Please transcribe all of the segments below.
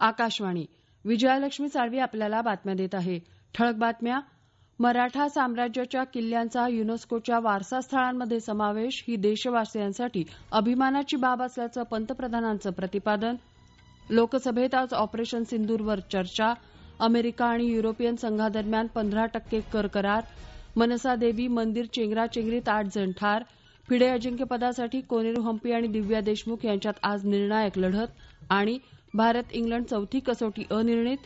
आकाशवाणी. विजयालक्ष्मी साळवी आपल्याला बातम्या देत आहे. ठळक बातम्या. मराठा साम्राज्याच्या किल्ल्यांचा युनेस्कोच्या वारसास्थळांमध्ये समावेश ही देशवासियांसाठी अभिमानाची बाब असल्याचं पंतप्रधानांचं प्रतिपादन. लोकसभेत आज ऑपरेशन सिंदूरवर चर्चा. अमेरिका आणि युरोपियन संघादरम्यान 15% कर करार. मनसा देवी मंदिर चेंगराचेंगरीत 8 जण ठार. फिडे अजिंक्यपदासाठी कोनेरू हंपी आणि दिव्या देशमुख यांच्यात आज निर्णायक लढत. आणि भारत इंग्लंड चौथी कसोटी अनिर्णित.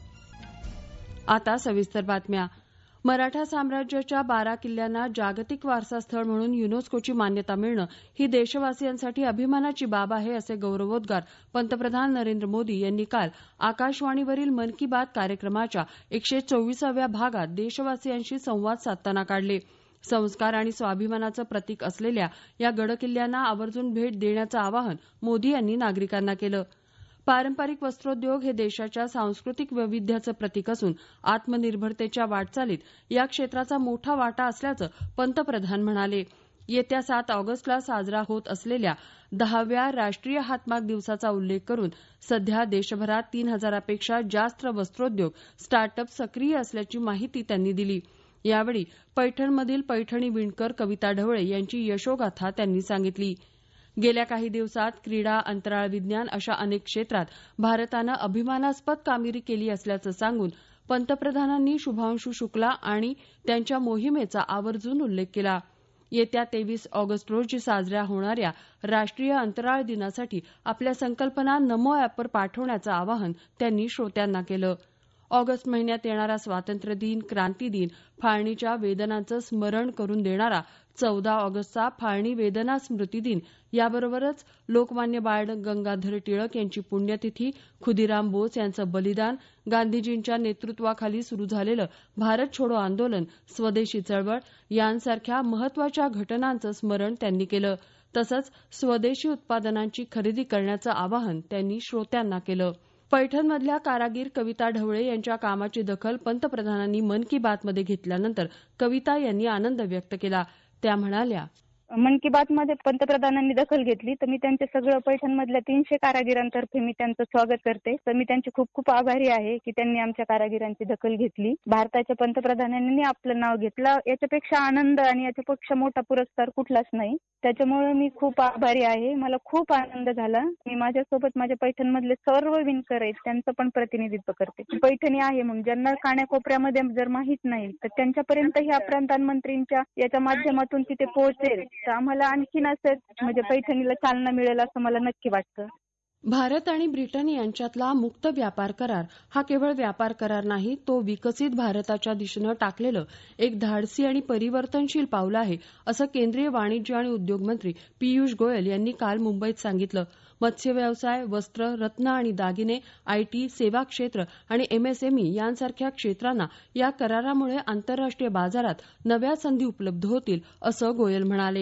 आता सविस्तर बातम्या. मराठा साम्राज्याच्या 12 किल्ल्यांना जागतिक वारसास्थळ म्हणून युनेस्कोची मान्यता मिळणं ही देशवासियांसाठी अभिमानाची बाब आहे असे गौरवोद्गार पंतप्रधान नरेंद्र मोदी यांनी काल आकाशवाणीवरील मन की बात कार्यक्रमाच्या 124व्या भागात देशवासियांशी संवाद साधताना काढले. संस्कार आणि स्वाभिमानाचं प्रतीक असलेल्या या गडकिल्ल्यांना आवर्जून भेट देण्याचं आवाहन मोदी यांनी नागरिकांना केलं. पारंपरिक वस्त्रोद्योग हे देशाच्या सांस्कृतिक वैविध्याचं प्रतीक असून आत्मनिर्भरतेच्या वाटचालीत या क्षेत्राचा मोठा वाटा असल्याचं पंतप्रधान म्हणाले. येत्या 7 ऑगस्टला साजरा होत असलेल्या 10व्या राष्ट्रीय हातमाग दिवसाचा उल्लेख करून सध्या देशभरात 3000पेक्षा जास्त वस्त्रोद्योग स्टार्टअप सक्रिय असल्याची माहिती त्यांनी दिली. यावेळी पैठणमधील पैठणी विणकर कविता ढवळे यांची यशोगाथा त्यांनी सांगितली. गेल्या काही दिवसात क्रीडा, अंतराळ विज्ञान अशा अनेक क्षेत्रात भारतानं अभिमानास्पद कामगिरी केली असल्याचं सांगून पंतप्रधानांनी शुभांशू शुक्ला आणि त्यांच्या मोहिमेचा आवर्जून उल्लेख केला. येत्या 23 ऑगस्ट रोजी साजऱ्या होणाऱ्या राष्ट्रीय अंतराळ दिनासाठी आपल्या संकल्पना नमो अॅपवर पाठवण्याचं आवाहन त्यांनी श्रोत्यांना केलं. ऑगस्ट महिन्यात येणारा स्वातंत्र्य दिन, क्रांती दिन, फाळणीच्या वेदनांचं स्मरण करून देणारा 14 ऑगस्टचा फाळणी वेदना स्मृती दिन याबरोबरच लोकमान्य बाळ गंगाधर टिळक यांची पुण्यतिथी, खुदीराम बोस यांचं बलिदान, गांधीजींच्या नेतृत्वाखाली सुरू झालेलं भारत छोडो आंदोलन, स्वदेशी चळवळ यांसारख्या महत्वाच्या घटनांचं स्मरण त्यांनी केलं. तसंच स्वदेशी उत्पादनांची खरेदी करण्याचं आवाहन त्यांनी श्रोत्यांना केलं. पैठणमधल्या कारागीर कविता ढवळे यांच्या कामाची दखल पंतप्रधानांनी मन की बातमध्ये घेतल्यानंतर कविता यांनी आनंद व्यक्त केला. त्या म्हणाल्या, मन की बात मध्ये पंतप्रधानांनी दखल घेतली तर मी त्यांचे सगळं पैठणमधल्या 300 कारागिरांतर्फे मी त्यांचं स्वागत करते. तर मी त्यांची खूप खूप आभारी आहे की त्यांनी आमच्या कारागिरांची दखल घेतली. भारताच्या पंतप्रधानांनी आपलं नाव घेतलं, याच्यापेक्षा आनंद आणि याच्यापेक्षा मोठा पुरस्कार कुठलाच नाही. त्याच्यामुळे मी खूप आभारी आहे. मला खूप आनंद झाला. मी माझ्यासोबत माझ्या पैठणमधले सर्व विणकर आहेत त्यांचं पण प्रतिनिधित्व करते. पैठणी आहे म्हणून ज्यांना कानाकोपऱ्यामध्ये जर माहित नाही तर त्यांच्यापर्यंत ह्या प्रधानमंत्रींच्या याच्या माध्यमातून तिथे पोहोचेल तर आम्हाला आणखीन असं म्हणजे पैठणीला चालना मिळेल असं मला नक्की वाटतं. भारत आणि ब्रिटन यांच्यातला मुक्त व्यापार करार हा केवळ व्यापार करार नाही, तो विकसित भारताच्या दिशेनं टाकलेलं एक धाडसी आणि परिवर्तनशील पाऊल आहे, असं केंद्रीय वाणिज्य आणि उद्योग मंत्री पियुष गोयल यांनी काल मुंबईत सांगितलं. मत्स्य व्यवसाय, वस्त्र, रत्न आणि दागिने, आयटी, सेवा क्षेत्र आणि एमएसएमई यांसारख्या क्षेत्रांना या करारामुळे आंतरराष्ट्रीय बाजारात नव्या संधी उपलब्ध होतील, असं गोयल म्हणाले.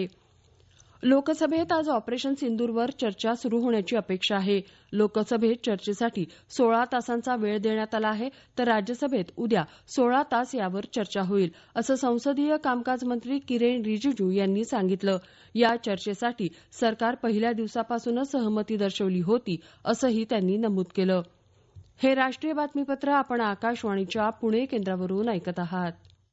लोकसभेत आज ऑपरेशन सिंदूरवर चर्चा सुरू होण्याची अपेक्षा आहे. लोकसभेत चर्चेसाठी 16 तासांचा वेळ देण्यात आला आहे, तर राज्यसभेत उद्या 16 तास यावर चर्चा होईल, असं संसदीय कामकाज मंत्री किरेन रिजिजू यांनी सांगितलं. या चर्चेसाठी सरकार पहिल्या दिवसापासूनच सहमती दर्शवली होती, असंही त्यांनी नमूद केलं. हे राष्ट्रीय बातमीपत्र आपण आकाशवाणीच्या पुणे केंद्रावरून ऐकत आहात.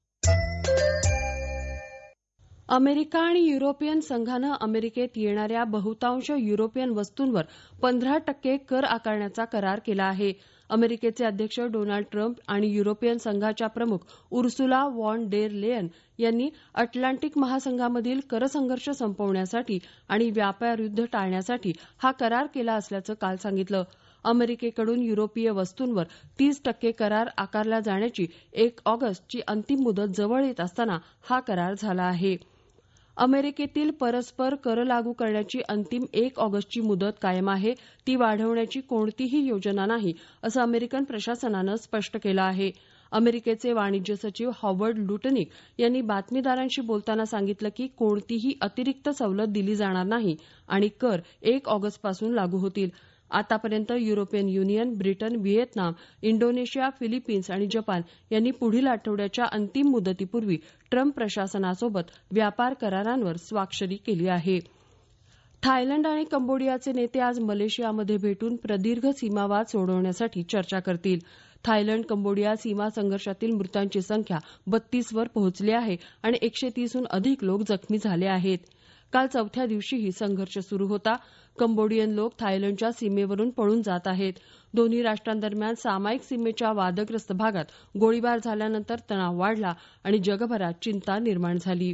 अमेरिका आणि युरोपियन संघानं अमेरिकेत येणाऱ्या बहुतांश युरोपियन वस्तूंवर 15% कर आकारण्याचा करार केला आहे. अमेरिकेचे अध्यक्ष डोनाल्ड ट्रम्प आणि युरोपियन संघाच्या प्रमुख उर्सुला वॉन डेर लेयन यांनी अटलांटिक महासंघामधील करसंघर्ष संपवण्यासाठी आणि व्यापारयुद्ध टाळण्यासाठी हा करार केला असल्याचं काल सांगितलं. अमेरिकेकडून युरोपीय वस्तूंवर 30% करार आकारला जाण्याची 1 ऑगस्टची अंतिम मुदत जवळ येत असताना हा करार झाला आहे. अमेरिकेतील परस्पर कर लागू करण्याची अंतिम 1 ऑगस्टची मुदत कायम आहे, ती वाढवण्याची कोणतीही योजना नाही, असं अमेरिकन प्रशासनानं स्पष्ट केलं आहे. अमेरिकेचे वाणिज्य सचिव हॉवर्ड लुटनिक यांनी बातमीदारांशी बोलताना सांगितलं की कोणतीही अतिरिक्त सवलत दिली जाणार नाही आणि कर 1 ऑगस्टपासून लागू होतील. आतापर्यंत European union, Britain, Vietnam, Indonesia, Philippines आणि जपान यांनी पुढील आठवड्याच्या अंतिम मुदतीपूर्वी ट्रम्प प्रशासनासोबत व्यापार करारांवर स्वाक्षरी केली आहे. थायलंड आणि कंबोडियाचे नेते आज मलेशियामध्ये भेटून प्रदीर्घ सीमावाद सोडवण्यासाठी चर्चा करतील. थायलंड कंबोडिया सीमा संघर्षातील मृतांची संख्या 32 वर पोहोचली आहे आणि 130हून अधिक लोक जखमी झाले आहेत. काल चौथ्या दिवशीही संघर्ष सुरू होता. कंबोडियन लोक थायलंडच्या सीमेवरून पळून जात आहेत. दोन्ही राष्ट्रांदरम्यान सामायिक सीमेच्या वादग्रस्त भागात गोळीबार झाल्यानंतर तणाव वाढला आणि जगभरात चिंता निर्माण झाली.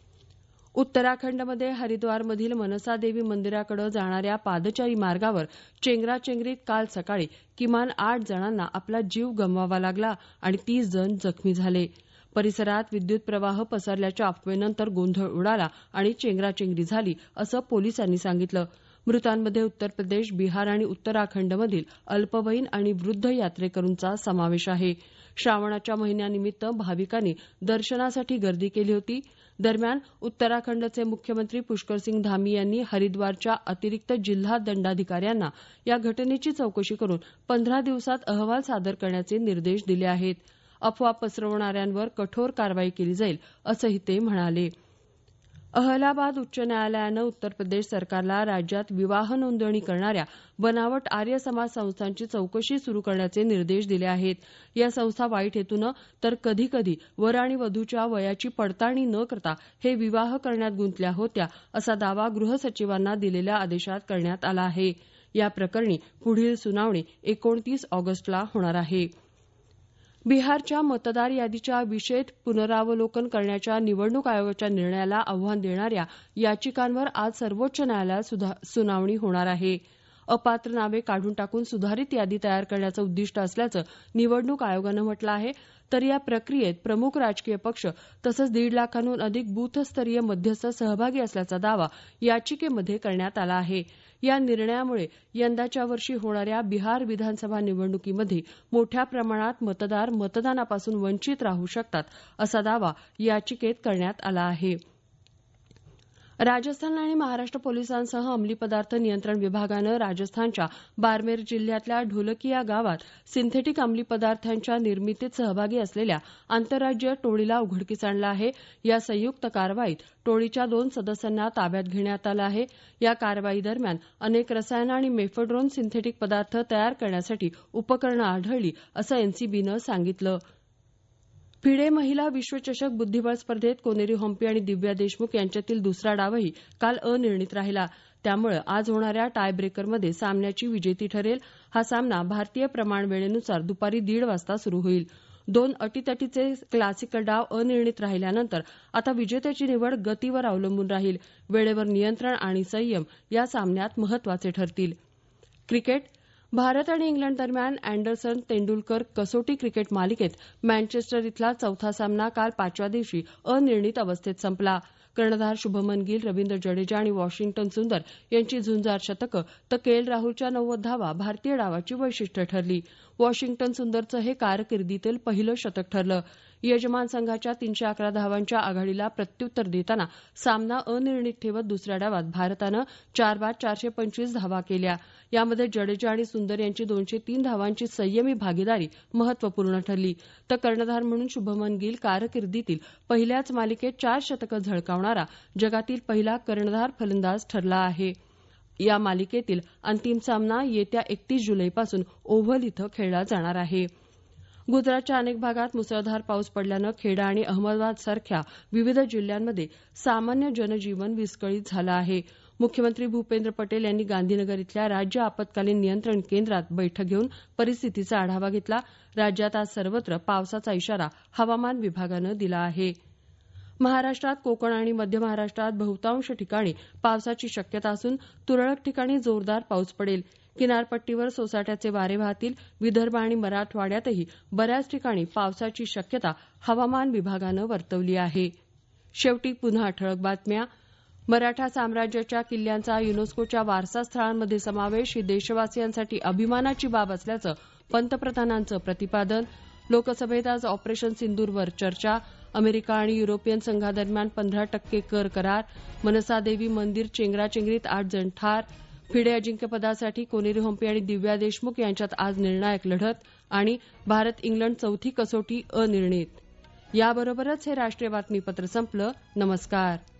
उत्तराखंडमध्ये हरिद्वारमधील मनसा देवी मंदिराकडे जाणाऱ्या पादचारी मार्गावर चेंगराचेंगरीत काल सकाळी किमान 8 जणांना आपला जीव गमवावा लागला आणि 30 जण जखमी झाले. परिसरात विद्युत प्रवाह पसरल्याच्या अफवेनंतर गोंधळ उडाला आणि चेंगराचेंगरी झाली, असं पोलिसांनी सांगितलं. मृतांमध्ये उत्तर प्रदेश, बिहार आणि उत्तराखंडमधील अल्पवयीन आणि वृद्ध यात्रेकरूंचा समावेश आहे. श्रावणाच्या महिन्यानिमित्त भाविकांनी दर्शनासाठी गर्दी केली होती. दरम्यान उत्तराखंडचे मुख्यमंत्री पुष्करसिंग धामी यांनी हरिद्वारच्या अतिरिक्त जिल्हा दंडाधिकाऱ्यांना या घटनेची चौकशी करून 15 दिवसात अहवाल सादर करण्याचे निर्देश दिले आहेत. अफवा पसरवणाऱ्यांवर कठोर कारवाई केली जाईल, असंही ते म्हणाले. अहलाबाद उच्च न्यायालयानं उत्तर प्रदेश सरकारला राज्यात विवाह नोंदणी करणाऱ्या बनावट आर्य समाज संस्थांची चौकशी सुरू करण्याचे निर्देश दिले आहेत. या संस्था वाईट हेतूनं तर कधीकधी वर आणि वधूच्या वयाची पडताळणी न करता हे विवाह करण्यात गुंतल्या होत्या, असा दावा गृहसचिवांना दिलेल्या आदेशात करण्यात आला आहे. या प्रकरणी पुढील सुनावणी 29 ऑगस्टला होणार आहे. बिहारच्या मतदार यादीच्या विशेष पुनरावलोकन करण्याच्या निवडणूक आयोगाच्या निर्णयाला आव्हान देणाऱ्या याचिकांवर आज सर्वोच्च न्यायालयात सुनावणी होणार आहे. अपात्र नावे काढून टाकून सुधारित यादी तयार करण्याचं उद्दिष्ट असल्याचं निवडणूक आयोगानं म्हटलं आहे. तर या प्रक्रियेत प्रमुख राजकीय पक्ष तसंच 1.5 लाखांहून अधिक बूथस्तरीय मध्यस्थ सहभागी असल्याचा दावा याचिकेमध्ये करण्यात आला आहे. या निर्णयामुळे यंदाच्या वर्षी होणाऱ्या बिहार विधानसभा निवडणुकीमध्ये मोठ्या प्रमाणात मतदार मतदानापासून वंचित राहू शकतात, असा दावा याचिकेत करण्यात आला आहे. राजस्थान आणि महाराष्ट्र पोलिसांसह अंमली पदार्थ नियंत्रण विभागानं राजस्थानच्या बारमेर जिल्ह्यातल्या ढोलकिया गावात सिंथेटिक अंमली पदार्थांच्या निर्मितीत सहभागी असलेल्या आंतरराज्यीय टोळीला उघडकीस आणलं आहे. या संयुक्त कारवाईत टोळीच्या 2 सदस्यांना ताब्यात घेण्यात आलं आहे. या कारवाईदरम्यान अनेक रसायनं आणि मेफेड्रोन सिंथेटिक पदार्थ तयार करण्यासाठी उपकरणं आढळली, असं एनसीबीनं सांगितलं. फिडे महिला विश्वचषक बुद्धिबळ स्पर्धेत कोनेरी हम्पी आणि दिव्या देशमुख यांच्यातील दुसरा डावही काल अनिर्णित राहिला. त्यामुळे आज होणाऱ्या टाय ब्रेकरमध्ये सामन्याची विजेती ठरेल. हा सामना भारतीय प्रमाण वेळेनुसार दुपारी 1:30 वाजता सुरू होईल. 2 अटीतटीचे क्लासिकल डाव अनिर्णित राहिल्यानंतर आता विजेत्याची निवड गतीवर अवलंबून राहील. वेळेवर नियंत्रण आणि संयम या सामन्यात महत्वाचे ठरतील. क्रिकेट भारत आणि इंग्लंड दरम्यान अँडरसन तेंडुलकर कसोटी क्रिकेट मालिकेत मँचेस्टर इथला चौथा सामना काल 5व्या दिवशी अनिर्णित अवस्थेत संपला. कर्णधार शुभमन गिल, रवींद्र जडेजा आणि वॉशिंग्टन सुंदर यांची झुंजार शतकं तर केएल राहुलच्या 90 धावा भारतीय डावाची वैशिष्ट्य ठरली. वॉशिंग्टन सुंदरचं हे कारकिर्दीतील पहिलं शतक ठरलं. यजमान संघाच्या 311 धावांच्या आघाडीला प्रत्युत्तर देताना सामना अनिर्णित ठेवत दुसऱ्या डावात भारतानं 4 बाद 425 धावा केल्या. यामध्ये जडेजा आणि सुंदर यांची 203 धावांची संयमी भागीदारी महत्वपूर्ण ठरली. तर कर्णधार म्हणून शुभमन गिल कारकिर्दीतील पहिल्याच मालिकेत 4 शतकं झळकावणारा जगातील पहिला कर्णधार फलंदाज ठरला आहे. या मालिकेतील अंतिम सामना येत्या 31 जुलैपासून ओव्हल इथं खेळला जाणार आहे. गुजरातच्या अनेक भागात मुसळधार पाऊस पडल्यानं खेडा आणि अहमदाबादसारख्या विविध जिल्ह्यांमध्ये सामान्य जनजीवन विस्कळीत झालं आहे. मुख्यमंत्री भूपेंद्र पटेल यांनी गांधीनगर इथल्या राज्य आपत्कालीन नियंत्रण केंद्रात बैठक घेऊन परिस्थितीचा आढावा घेतला. राज्यात आज सर्वत्र पावसाचा इशारा हवामान विभागानं दिला आहे. महाराष्ट्रात कोकण आणि मध्य महाराष्ट्रात बहुतांश ठिकाणी पावसाची शक्यता असून तुरळक ठिकाणी जोरदार पाऊस पडेल. किनारपट्टीवर सोसाट्याचे वारे वाहतील. विदर्भ आणि मराठवाड्यातही बऱ्याच ठिकाणी पावसाची शक्यता हवामान विभागानं वर्तवली आहे. शेवटी पुन्हा ठळक बातम्या. मराठा साम्राज्याच्या किल्ल्यांचा युनेस्कोच्या वारसास्थळांमध्ये समावेश ही देशवासियांसाठी अभिमानाची बाब असल्याचं पंतप्रधानांचं प्रतिपादन. लोकसभेत आज ऑपरेशन सिंदूरवर चर्चा. अमेरिका आणि युरोपियन संघादरम्यान 15% कर करार. मनसा देवी मंदिर चेंगराचेंगरीत 8 जण ठार. फिडे अजिंक्यपदासाठी कोनेरी हम्पी आणि दिव्या देशमुख यांच्यात आज निर्णायक लढत. आणि भारत इंग्लंड चौथी कसोटी अनिर्णित. याबरोबरच हे राष्ट्रीय बातमीपत्र संपलं. नमस्कार.